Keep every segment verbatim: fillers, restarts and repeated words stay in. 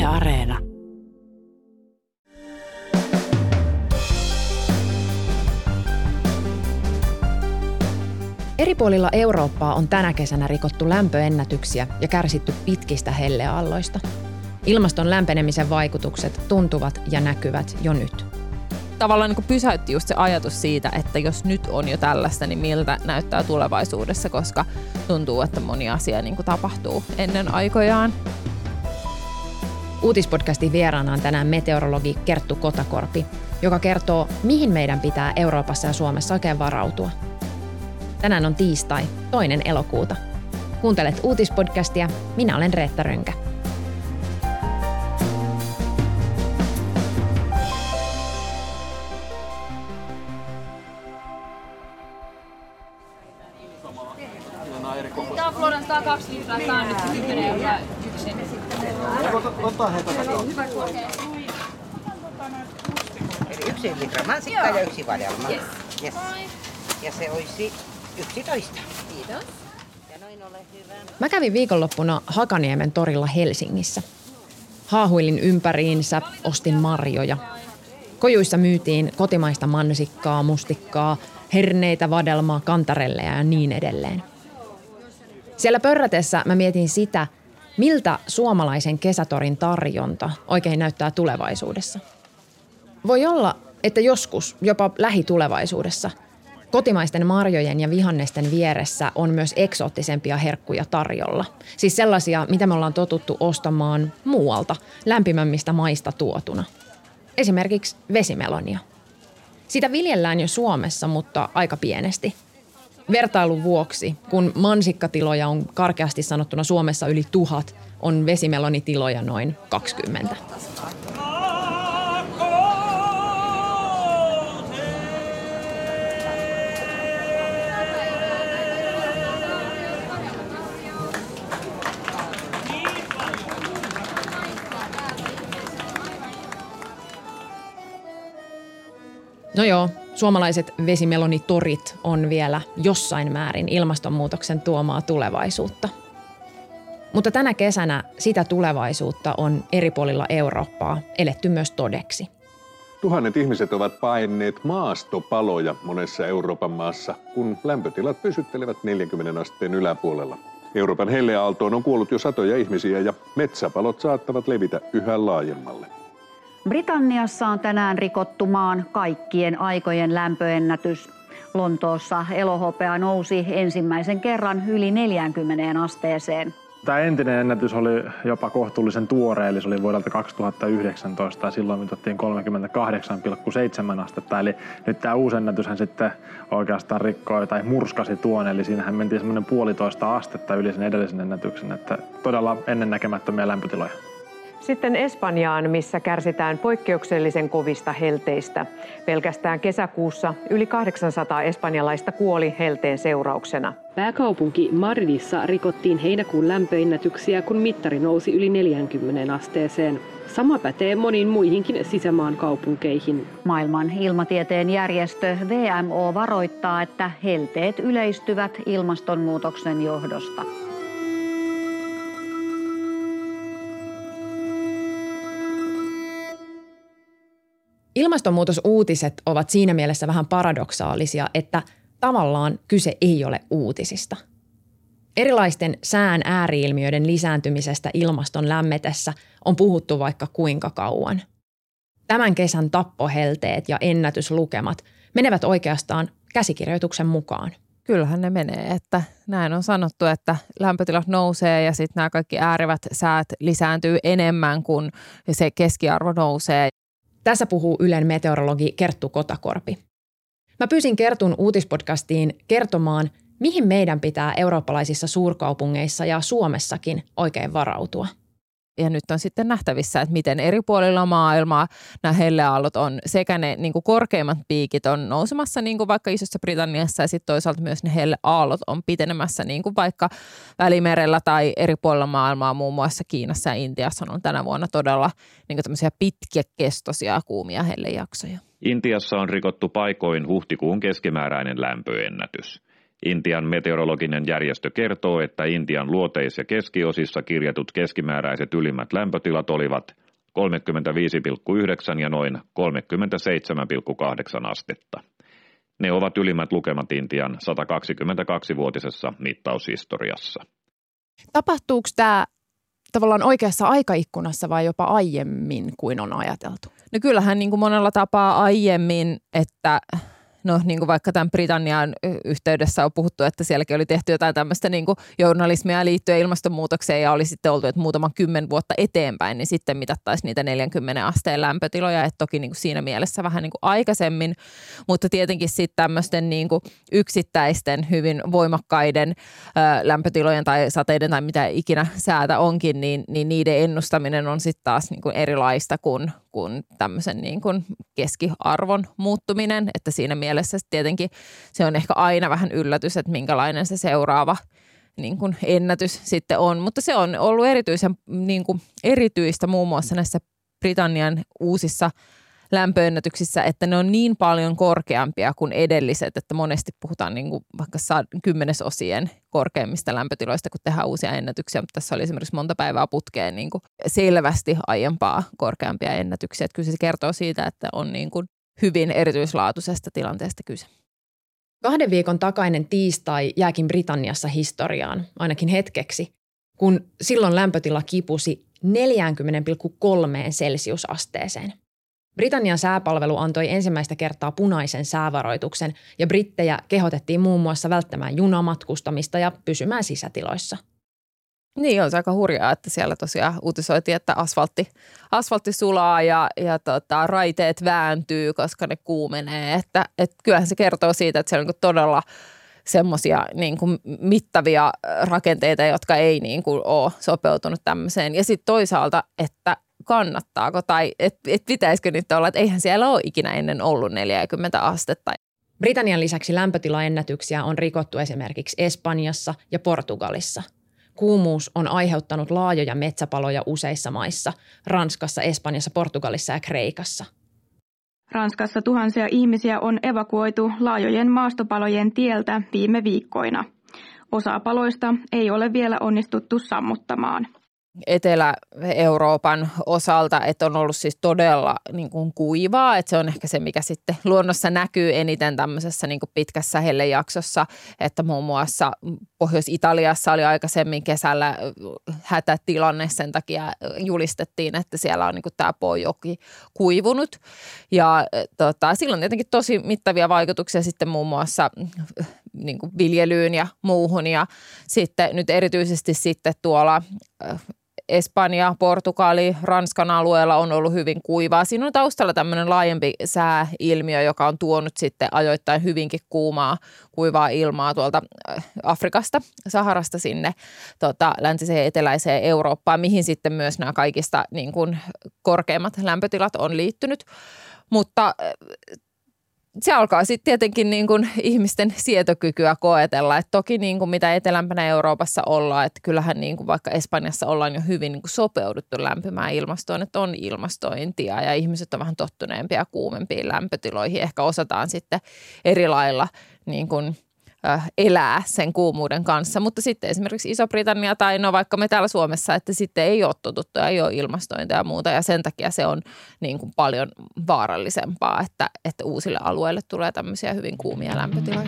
Yle Areena. Eri puolilla Eurooppaa on tänä kesänä rikottu lämpöennätyksiä ja kärsitty pitkistä helleaalloista. Ilmaston lämpenemisen vaikutukset tuntuvat ja näkyvät jo nyt. Tavallaan niin kuin pysäytti just se ajatus siitä, että jos nyt on jo tällaista, niin miltä näyttää tulevaisuudessa, koska tuntuu, että moni asia niin kuin tapahtuu ennen aikojaan. Uutispodcastin vieraana on tänään meteorologi Kerttu Kotakorpi, joka kertoo, mihin meidän pitää Euroopassa ja Suomessa oikein varautua. Tänään on tiistai, toinen elokuuta. Kuuntelet uutispodcastia, minä olen Reetta Rönkä. Tämä on Floran sata kaksi litraa, tämä on nyt kymmenen euroa yksin. Ota he takaisin. Eli yksi litra mansikkaa ja yksi vadelma. Yes. Yes. Ja se olisi yksitoista. Kiitos. Ja noin ole hyvä. Mä kävin viikonloppuna Hakaniemen torilla Helsingissä. Haahuilin ympäriinsä, ostin marjoja. Kojuissa myytiin kotimaista mansikkaa, mustikkaa, herneitä, vadelmaa, kantarelleja ja niin edelleen. Siellä pörrätessä mä mietin sitä, miltä suomalaisen kesätorin tarjonta oikein näyttää tulevaisuudessa. Voi olla, että joskus, jopa lähitulevaisuudessa, kotimaisten marjojen ja vihannesten vieressä on myös eksoottisempia herkkuja tarjolla. Siis sellaisia, mitä me ollaan totuttu ostamaan muualta, lämpimämmistä maista tuotuna. Esimerkiksi vesimelonia. Sitä viljellään jo Suomessa, mutta aika pienesti. Vertailun vuoksi, kun mansikkatiloja on karkeasti sanottuna Suomessa yli tuhat, on vesimelonitiloja noin kaksikymmentä. No joo, suomalaiset vesimelonitorit on vielä jossain määrin ilmastonmuutoksen tuomaa tulevaisuutta. Mutta tänä kesänä sitä tulevaisuutta on eri puolilla Eurooppaa eletty myös todeksi. Tuhannet ihmiset ovat paineet maastopaloja monessa Euroopan maassa, kun lämpötilat pysyttelevät neljänkymmenen asteen yläpuolella. Euroopan helleaaltoon on kuollut jo satoja ihmisiä ja metsäpalot saattavat levitä yhä laajemmalle. Britanniassa on tänään rikottu maan kaikkien aikojen lämpöennätys. Lontoossa elohopea nousi ensimmäisen kerran yli neljäänkymmeneen asteeseen. Tämä entinen ennätys oli jopa kohtuullisen tuore, eli se oli vuodelta kaksituhattayhdeksäntoista ja silloin mitattiin kolmekymmentäkahdeksan pilkku seitsemän astetta. Eli nyt tämä uusi ennätyshän sitten oikeastaan rikkoi tai murskasi tuon, eli siinähän mentiin semmoinen puolitoista astetta yli sen edellisen ennätyksen, että todella ennennäkemättömiä lämpötiloja. Sitten Espanjaan, missä kärsitään poikkeuksellisen kovista helteistä. Pelkästään kesäkuussa yli kahdeksansataa espanjalaista kuoli helteen seurauksena. Pääkaupunki Madridissa rikottiin heinäkuun lämpöennätyksiä, kun mittari nousi yli neljäänkymmeneen asteeseen. Sama pätee moniin muihinkin sisämaan kaupunkeihin. Maailman ilmatieteen järjestö W M O varoittaa, että helteet yleistyvät ilmastonmuutoksen johdosta. Ilmastonmuutosuutiset ovat siinä mielessä vähän paradoksaalisia, että tavallaan kyse ei ole uutisista. Erilaisten sään ääriilmiöiden lisääntymisestä ilmaston lämmetessä on puhuttu vaikka kuinka kauan. Tämän kesän tappohelteet ja ennätyslukemat menevät oikeastaan käsikirjoituksen mukaan. Kyllähän ne menee, että näin on sanottu, että lämpötilat nousee ja sitten nämä kaikki äärivät säät lisääntyy enemmän kuin se keskiarvo nousee. Tässä puhuu Ylen meteorologi Kerttu Kotakorpi. Mä pyysin Kertun uutispodcastiin kertomaan, mihin meidän pitää eurooppalaisissa suurkaupungeissa ja Suomessakin oikein varautua. Ja nyt on sitten nähtävissä, että miten eri puolilla maailmaa nämä helleaallot on, sekä ne niin kuin korkeimmat piikit on nousemassa, niin kuin vaikka Isossa Britanniassa, ja sitten toisaalta myös ne helleaallot on pitenemässä, niin kuin vaikka Välimerellä tai eri puolilla maailmaa, muun muassa Kiinassa ja Intiassa on tänä vuonna todella niin kuin tämmöisiä pitkäkestoisia kuumia hellejaksoja. Intiassa on rikottu paikoin huhtikuun keskimääräinen lämpöennätys. Intian meteorologinen järjestö kertoo, että Intian luoteis- ja keskiosissa kirjatut keskimääräiset ylimmät lämpötilat olivat kolmekymmentäviisi pilkku yhdeksän ja noin kolmekymmentäseitsemän pilkku kahdeksan astetta. Ne ovat ylimmät lukemat Intian sata kaksikymmentäkaksivuotisessa mittaushistoriassa. Tapahtuuko tämä tavallaan oikeassa aikaikkunassa vai jopa aiemmin kuin on ajateltu? No kyllähän niin kuin monella tapaa aiemmin, että no niin kuin vaikka tämän Britannian yhteydessä on puhuttu, että sielläkin oli tehty jotain tämmöistä niin kuin journalismia liittyen ilmastonmuutokseen ja oli sitten oltu, että muutaman kymmen vuotta eteenpäin, niin sitten mitattaisiin niitä neljänkymmenen asteen lämpötiloja, että toki niin kuin siinä mielessä vähän niin kuin aikaisemmin, mutta tietenkin sitten tämmöisten niin kuin yksittäisten hyvin voimakkaiden ö, lämpötilojen tai sateiden tai mitä ikinä säätä onkin, niin, niin niiden ennustaminen on sitten taas niin kuin erilaista kuin, kuin tämmöisen niin kuin keskiarvon muuttuminen, että siinä mielessä Mielessä tietenkin se on ehkä aina vähän yllätys, että minkälainen se seuraava niin kuin ennätys sitten on. Mutta se on ollut erityisen, niin kuin erityistä muun muassa näissä Britannian uusissa lämpöennätyksissä, että ne on niin paljon korkeampia kuin edelliset, että monesti puhutaan niin kuin vaikka kymmenesosien korkeimmista lämpötiloista, kun tehdään uusia ennätyksiä, mutta tässä oli esimerkiksi monta päivää putkeen niin kuin selvästi aiempaa korkeampia ennätyksiä. Että kyllä se kertoo siitä, että on niin kuin hyvin erityislaatuisesta tilanteesta kyse. Kahden viikon takainen tiistai jääkin Britanniassa historiaan, ainakin hetkeksi, kun silloin lämpötila kipusi neljäkymmentä pilkku kolme celsiusasteeseen. Britannian sääpalvelu antoi ensimmäistä kertaa punaisen säävaroituksen ja brittejä kehotettiin muun muassa välttämään junamatkustamista ja pysymään sisätiloissa. Niin, on se aika hurjaa, että siellä tosiaan uutisoitiin, että asfaltti, asfaltti sulaa ja, ja tota, raiteet vääntyy, koska ne kuumenee. Että, et kyllähän se kertoo siitä, että siellä on niin todella semmoisia niin kuin mittavia rakenteita, jotka ei niin kuin ole sopeutunut tämmöiseen. Ja sitten toisaalta, että kannattaako tai että et pitäisikö nyt olla, että eihän siellä ole ikinä ennen ollut neljäkymmentä astetta. Britannian lisäksi lämpötilaennätyksiä on rikottu esimerkiksi Espanjassa ja Portugalissa. Kuumuus on aiheuttanut laajoja metsäpaloja useissa maissa, Ranskassa, Espanjassa, Portugalissa ja Kreikassa. Ranskassa tuhansia ihmisiä on evakuoitu laajojen maastopalojen tieltä viime viikkoina. Osa paloista ei ole vielä onnistuttu sammuttamaan. Etelä-Euroopan osalta, että on ollut siis todella niin kuin kuivaa, että se on ehkä se, mikä sitten luonnossa näkyy eniten tämmöisessä niin kuin pitkässä hellejaksossa, että muun muassa Pohjois-Italiassa oli aikaisemmin kesällä hätätilanne, sen takia julistettiin, että siellä on niin kuin tämä Pojoki kuivunut ja tota, sillä on tietenkin tosi mittavia vaikutuksia sitten muun muassa niin kuin viljelyyn ja muuhun ja sitten nyt erityisesti sitten tuolla Espanja, Portugali, Ranskan alueella on ollut hyvin kuivaa. Siinä on taustalla tämmöinen laajempi sääilmiö, joka on tuonut sitten ajoittain hyvinkin kuumaa, kuivaa ilmaa tuolta Afrikasta, Saharasta sinne tota, läntiseen ja eteläiseen Eurooppaan, mihin sitten myös nämä kaikista niin kuin korkeimmat lämpötilat on liittynyt. Mutta se alkaa sitten tietenkin niin kuin ihmisten sietokykyä koetella, että toki niin kuin mitä etelämpänä Euroopassa ollaan, että kyllähän niin kuin vaikka Espanjassa ollaan jo hyvin niin kuin sopeuduttu lämpimään ilmastoon, että on ilmastointia ja ihmiset on vähän tottuneempia ja kuumempiin lämpötiloihin. Ehkä osataan sitten eri lailla niin kuin elää sen kuumuuden kanssa, mutta sitten esimerkiksi Iso-Britannia tai no vaikka me täällä Suomessa, että sitten ei ole totuttu ja ei ole ilmastointia ja muuta ja sen takia se on niin kuin paljon vaarallisempaa, että, että uusille alueille tulee tämmöisiä hyvin kuumia lämpötiloja.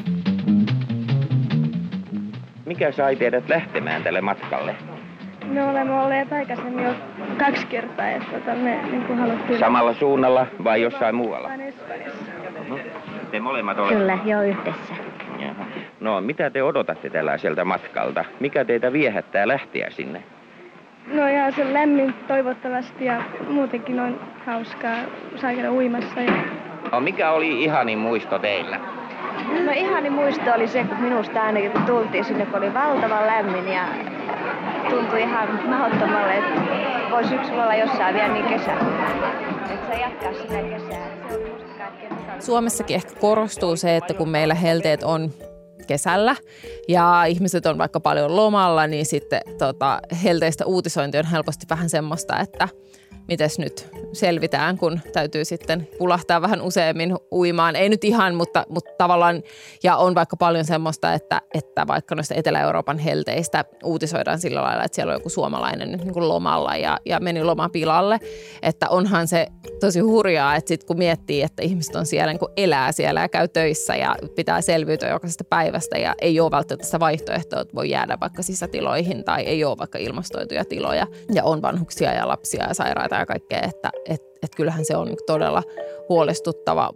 Mikä sai teidät lähtemään tälle matkalle? Me olemme olleet aikaisemmin jo kaksi kertaa, että tota, me niin kuin haluttiin... Samalla suunnalla vai jossain muualla? Vain Espanjassa. No, te molemmat olette... Kyllä, jo yhdessä. Jaha. No, mitä te odotatte tällaiselta matkalta? Mikä teitä viehättää lähteä sinne? No ihan se lämmin toivottavasti ja muutenkin on hauskaa, saa käydä uimassa. Ja... No, mikä oli ihanin muisto teillä? No ihanin muisto oli se, kun minusta ainakin kun tultiin sinne, kun oli valtavan lämmin ja tuntui ihan mahdottomalle, että voisi syksyllä olla jossain vielä niin kesällä. Että saa jatkaa sitä kesää. Se oli musta kaikkein mukavaa. Suomessakin ehkä korostuu se, että kun meillä helteet on kesällä ja ihmiset on vaikka paljon lomalla, niin sitten tota, helteistä uutisointi on helposti vähän semmoista, että mites nyt selvitään, kun täytyy sitten pulahtaa vähän useammin uimaan. Ei nyt ihan, mutta, mutta tavallaan, ja on vaikka paljon semmoista, että, että vaikka noista Etelä-Euroopan helteistä uutisoidaan sillä lailla, että siellä on joku suomalainen nyt niin kuin lomalla ja, ja meni lomapilalle. Että onhan se tosi hurjaa, että sitten kun miettii, että ihmiset on siellä, niin kuin elää siellä ja käy töissä ja pitää selviytyä jokaisesta päivästä ja ei ole välttämättä sitä vaihtoehtoa, että voi jäädä vaikka sisätiloihin tai ei ole vaikka ilmastoituja tiloja ja on vanhuksia ja lapsia ja sairaita ja kaikkea, että et, et kyllähän se on todella huolestuttava.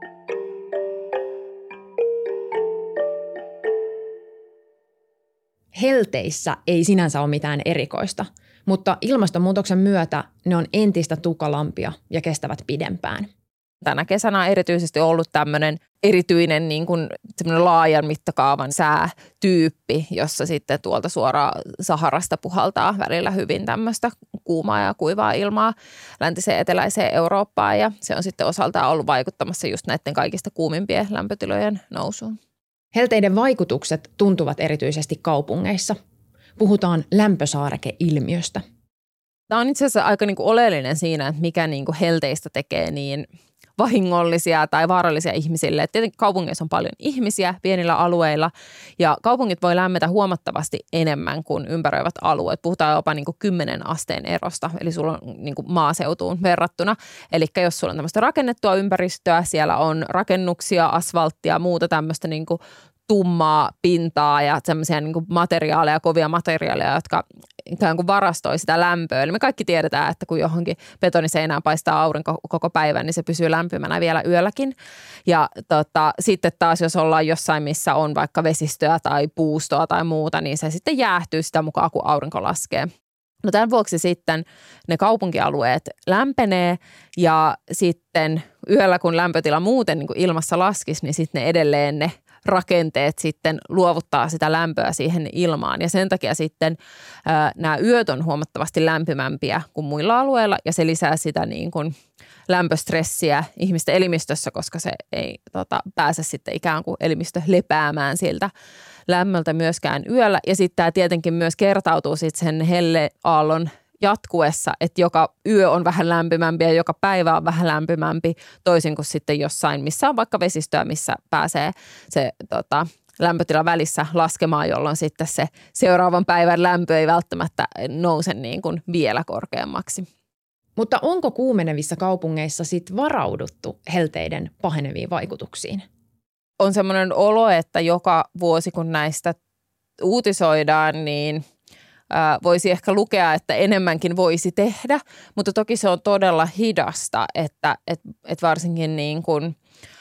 Helteissä ei sinänsä ole mitään erikoista, mutta ilmastonmuutoksen myötä ne on entistä tukalampia ja kestävät pidempään. Tänä kesänä on erityisesti ollut tämmöinen erityinen niin kuin laajan mittakaavan säätyyppi, jossa sitten tuolta suoraan Saharasta puhaltaa välillä hyvin tämmöistä kuumaa ja kuivaa ilmaa läntiseen eteläiseen Eurooppaan ja se on sitten osaltaan ollut vaikuttamassa just näiden kaikista kuumimpien lämpötilojen nousuun. Helteiden vaikutukset tuntuvat erityisesti kaupungeissa. Puhutaan lämpösaareke-ilmiöstä. Tämä on itse asiassa aika niin kuin oleellinen siinä, että mikä niin kuin helteistä tekee niin vahingollisia tai vaarallisia ihmisille. Tietenkin kaupungeissa on paljon ihmisiä pienillä alueilla ja kaupungit voi lämmetä huomattavasti enemmän kuin ympäröivät alueet. Puhutaan jopa niin kuin kymmenen asteen erosta, eli sulla on niin kuin maaseutuun verrattuna. Eli jos sulla on tämmöistä rakennettua ympäristöä, siellä on rakennuksia, asfalttia, muuta tämmöistä niin kuin tummaa pintaa ja semmoisia niin kuin materiaaleja, kovia materiaaleja, jotka ikään kuin varastoi sitä lämpöä. Eli me kaikki tiedetään, että kun johonkin betoniseinään paistaa aurinko koko päivän, niin se pysyy lämpimänä vielä yölläkin. Ja tota, sitten taas, jos ollaan jossain, missä on vaikka vesistöä tai puustoa tai muuta, niin se sitten jäähtyy sitä mukaan, kun aurinko laskee. No tämän vuoksi sitten ne kaupunkialueet lämpenee ja sitten yöllä, kun lämpötila muuten niin kuin ilmassa laskisi, niin sitten ne edelleen ne rakenteet sitten luovuttaa sitä lämpöä siihen ilmaan ja sen takia sitten ää, nämä yöt on huomattavasti lämpimämpiä kuin muilla alueilla ja se lisää sitä niin kuin lämpöstressiä ihmisten elimistössä, koska se ei tota, pääse sitten ikään kuin elimistö lepäämään siltä lämmöltä myöskään yöllä ja sitten tämä tietenkin myös kertautuu sitten sen helleaallon jatkuessa, että joka yö on vähän lämpimämpi ja joka päivä on vähän lämpimämpi, toisin kuin sitten jossain, missä on vaikka vesistöä, missä pääsee se tota, lämpötila välissä laskemaan, jolloin sitten se seuraavan päivän lämpö ei välttämättä nouse niin kuin vielä korkeammaksi. Mutta onko kuumenevissa kaupungeissa sitten varauduttu helteiden paheneviin vaikutuksiin? On semmoinen olo, että joka vuosi kun näistä uutisoidaan, niin voisi ehkä lukea, että enemmänkin voisi tehdä, mutta toki se on todella hidasta, että et, et varsinkin niin kuin,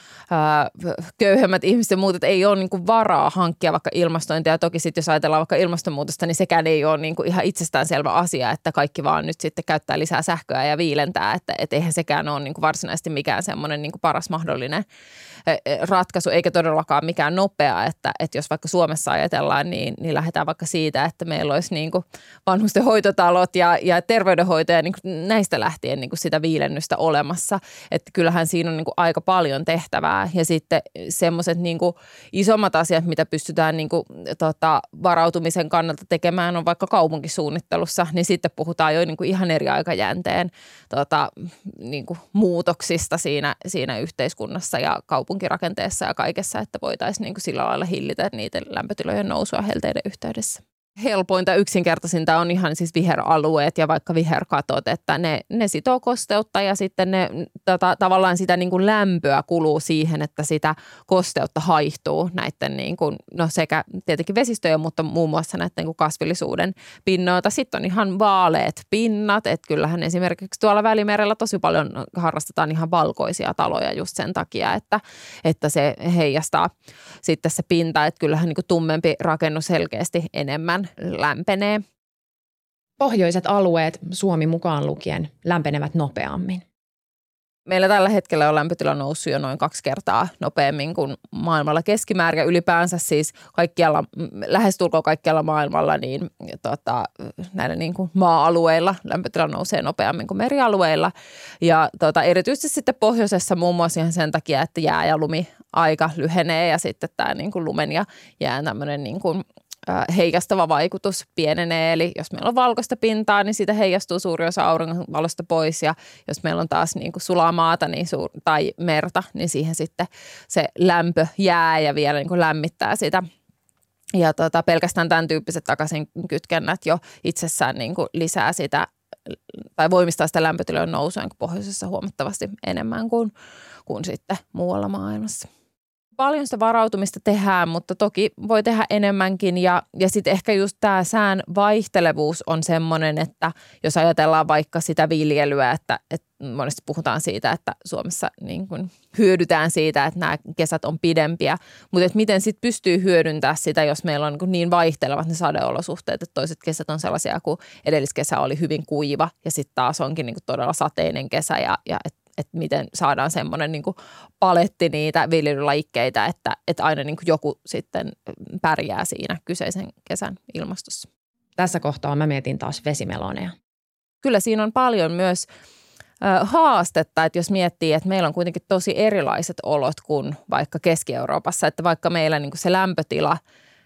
ää, köyhemmät ihmiset ja muut, että ei ole niin kuin varaa hankkia vaikka ilmastointia. Ja toki sitten jos ajatellaan vaikka ilmastonmuutosta, niin sekään ei ole niin kuin ihan itsestäänselvä asia, että kaikki vaan nyt sitten käyttää lisää sähköä ja viilentää, että et eihän sekään ole niin kuin varsinaisesti mikään semmoinen niin kuin paras mahdollinen ratkaisu, eikä todellakaan mikään nopea, että, että jos vaikka Suomessa ajatellaan, niin, niin lähdetään vaikka siitä, että meillä olisi niin kuin vanhusten hoitotalot ja, ja terveydenhoito ja niin kuin näistä lähtien niin kuin sitä viilennystä olemassa, että kyllähän siinä on niin kuin aika paljon tehtävää ja sitten semmoiset niin kuin isommat asiat, mitä pystytään niin kuin, tota, varautumisen kannalta tekemään on vaikka kaupunkisuunnittelussa, niin sitten puhutaan jo niin kuin ihan eri aikajänteen tota, niin kuin muutoksista siinä, siinä yhteiskunnassa ja kaupunkirakenteessa ja kaikessa, että voitaisiin niin kuin sillä lailla hillitä niiden lämpötilojen nousua helteiden yhteydessä. Helpointa yksinkertaisinta on ihan siis viheralueet ja vaikka viherkatot, että ne, ne sitoo kosteutta ja sitten ne tota, tavallaan sitä niin kuin lämpöä kuluu siihen, että sitä kosteutta haihtuu näiden niin kuin, no sekä tietenkin vesistöjä, mutta muun muassa näiden niin kuin kasvillisuuden pinnoilta. Sitten on ihan vaaleat pinnat, että kyllähän esimerkiksi tuolla Välimerellä tosi paljon harrastetaan ihan valkoisia taloja just sen takia, että, että se heijastaa sitten se pinta, että kyllähän niin kuin tummempi rakennus selkeästi enemmän lämpenee. Pohjoiset alueet, Suomi mukaan lukien, lämpenevät nopeammin. Meillä tällä hetkellä on lämpötila noussut jo noin kaksi kertaa nopeammin kuin maailmalla keskimäärin. Ja ylipäänsä siis kaikkialla, lähestulkoon kaikkialla maailmalla, niin tota, näillä niin kuin maa-alueilla lämpötila nousee nopeammin kuin merialueilla. Ja tota, erityisesti sitten pohjoisessa muun muassa ihan sen takia, että jää- ja lumi aika lyhenee ja sitten tämä niin kuin lumen ja jään tämmöinen niin kuin heijastava vaikutus pienenee. Eli jos meillä on valkoista pintaa, niin siitä heijastuu suuri osa auringonvalosta pois. Ja jos meillä on taas niin kuin sulaa maata niin suur, tai merta, niin siihen sitten se lämpö jää ja vielä niin kuin lämmittää sitä. Ja tota, pelkästään tämän tyyppiset takaisin kytkennät jo itsessään niin kuin lisää sitä tai voimistaa sitä lämpötilojen nousua niin kuin pohjoisessa huomattavasti enemmän kuin, kuin sitten muualla maailmassa. Paljon sitä varautumista tehdään, mutta toki voi tehdä enemmänkin ja, ja sitten ehkä just tämä sään vaihtelevuus on semmoinen, että jos ajatellaan vaikka sitä viljelyä, että, että monesti puhutaan siitä, että Suomessa niin kun hyödytään siitä, että nämä kesät on pidempiä, mutta että miten sitten pystyy hyödyntämään sitä, jos meillä on niin vaihtelevat ne sadeolosuhteet, että toiset kesät on sellaisia, kun edelliskesä oli hyvin kuiva ja sitten taas onkin niin kun todella sateinen kesä ja, ja että että miten saadaan semmoinen niin kuin paletti niitä viljelylajikkeita, että, että aina niin kuin joku sitten pärjää siinä kyseisen kesän ilmastossa. Tässä kohtaa mä mietin taas vesimeloneja. Kyllä siinä on paljon myös ö, haastetta, että jos miettii, että meillä on kuitenkin tosi erilaiset olot kuin vaikka Keski-Euroopassa, että vaikka meillä niin kuin se lämpötila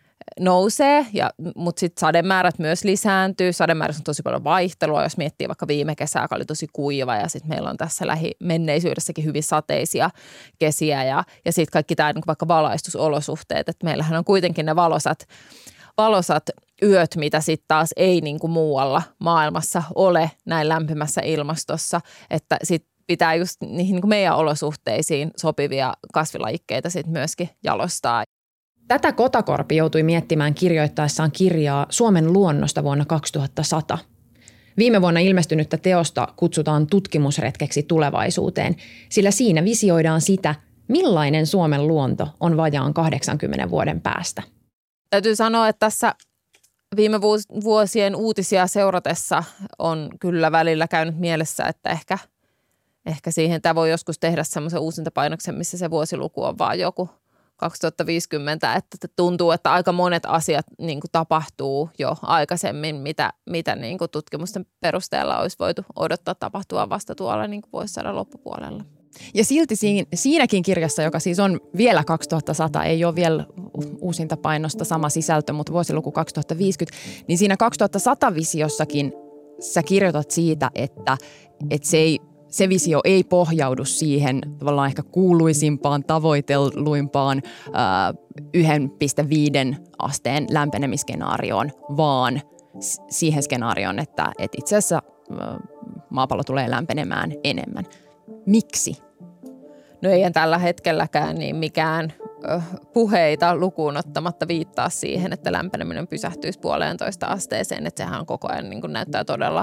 nousee, ja, mutta sitten sademäärät myös lisääntyy. Sademäärässä on tosi paljon vaihtelua, jos miettii vaikka viime kesää, joka oli tosi kuiva ja sitten meillä on tässä lähimenneisyydessäkin hyvin sateisia kesiä ja, ja sitten kaikki tämä niin vaikka valaistusolosuhteet, että meillähän on kuitenkin ne valosat, valosat yöt, mitä sitten taas ei niin kuin muualla maailmassa ole näin lämpimässä ilmastossa, että sitten pitää just niihin niin kuin meidän olosuhteisiin sopivia kasvilajikkeita sitten myöskin jalostaa. Tätä Kotakorpi joutui miettimään kirjoittaessaan kirjaa Suomen luonnosta vuonna kaksituhattasata. Viime vuonna ilmestynyttä teosta kutsutaan tutkimusretkeksi tulevaisuuteen, sillä siinä visioidaan sitä, millainen Suomen luonto on vajaan kahdeksankymmenen vuoden päästä. Täytyy sanoa, että tässä viime vuosien uutisia seuratessa on kyllä välillä käynyt mielessä, että ehkä, ehkä siihen tämä voi joskus tehdä semmoisen uusintapainoksen, missä se vuosiluku on vaan joku kaksituhattaviisikymmentä, että tuntuu, että aika monet asiat niin kuin tapahtuu jo aikaisemmin, mitä, mitä niin kuin tutkimusten perusteella olisi voitu odottaa tapahtua vasta tuolla niin kuin vuosisadan loppupuolella. Ja silti siinä, siinäkin kirjassa, joka siis on vielä kaksituhattasata, ei ole vielä uusinta painosta sama sisältö, mutta vuosiluku kaksituhattaviisikymmentä, niin siinä kaksituhattasata-visiossakin sä kirjoitat siitä, että, että se ei Se visio ei pohjaudu siihen tavallaan ehkä kuuluisimpaan, tavoitelluimpaan ää, yksi pilkku viisi asteen lämpenemisskenaarioon, vaan siihen skenaarioon, että, että itse asiassa ää, maapallo tulee lämpenemään enemmän. Miksi? No ei tällä hetkelläkään niin mikään ö, puheita lukuun ottamatta viittaa siihen, että lämpeneminen pysähtyisi puoleentoista asteeseen, että sehän koko ajan niin kuin näyttää todella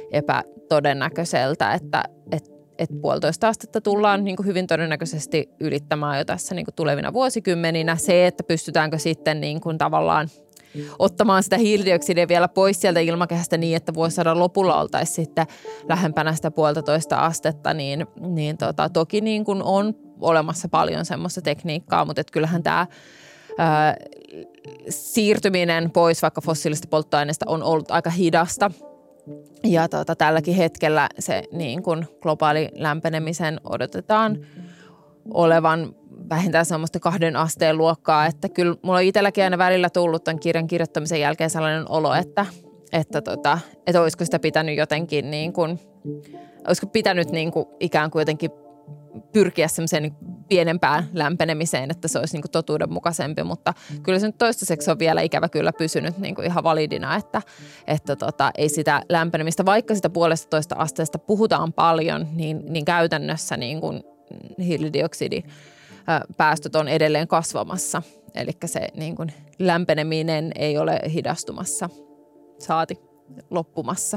epätodennäköiseltä, että et, et puolitoista astetta tullaan niin kuin hyvin todennäköisesti ylittämään jo tässä niin kuin tulevina vuosikymmeninä. Se, että pystytäänkö sitten niin kuin tavallaan ottamaan sitä hiilidioksidia vielä pois sieltä ilmakehästä niin, että vuosisadan lopulla oltaisiin sitten lähempänä sitä puolitoista astetta, niin, niin tota, toki niin kuin on olemassa paljon semmoista tekniikkaa, mutta et kyllähän tämä ää, siirtyminen pois vaikka fossiilisista polttoaineista on ollut aika hidasta. Ja tota, tälläkin hetkellä se niin kuin globaali lämpenemisen odotetaan olevan vähintään semmoista kahden asteen luokkaa, että kyllä mulla on itselläkin aina välillä tullut tämän kirjan kirjoittamisen jälkeen sellainen olo, että, että, tota, että olisiko sitä pitänyt jotenkin niin kuin, olisiko pitänyt niin kuin ikään kuin jotenkin pyrkiä semmoiseen niin pienempään lämpenemiseen, että se olisi niin kuin totuudenmukaisempi, mutta kyllä se nyt toistaiseksi on vielä ikävä kyllä pysynyt niin kuin ihan validina, että, että tota, ei sitä lämpenemistä, vaikka sitä puolesta toista asteesta puhutaan paljon, niin, niin käytännössä niin kuin hiilidioksidipäästöt on edelleen kasvamassa, eli se niin kuin lämpeneminen ei ole hidastumassa, saati loppumassa.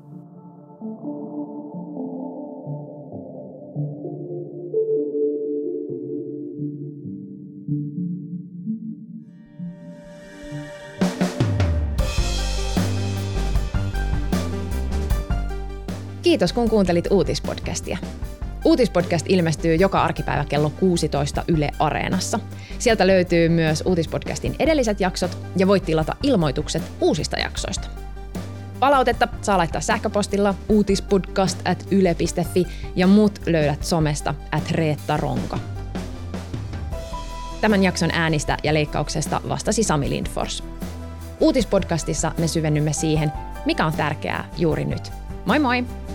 Kiitos, kun kuuntelit Uutispodcastia. Uutispodcast ilmestyy joka arkipäivä kello kuusitoista Yle Areenassa. Sieltä löytyy myös Uutispodcastin edelliset jaksot ja voit tilata ilmoitukset uusista jaksoista. Palautetta saa laittaa sähköpostilla uutispodcast at yle piste fi ja mut löydät somesta at Reetta Ronka. Tämän jakson äänistä ja leikkauksesta vastasi Sami Lindfors. Uutispodcastissa me syvennymme siihen, mikä on tärkeää juuri nyt. Moi moi!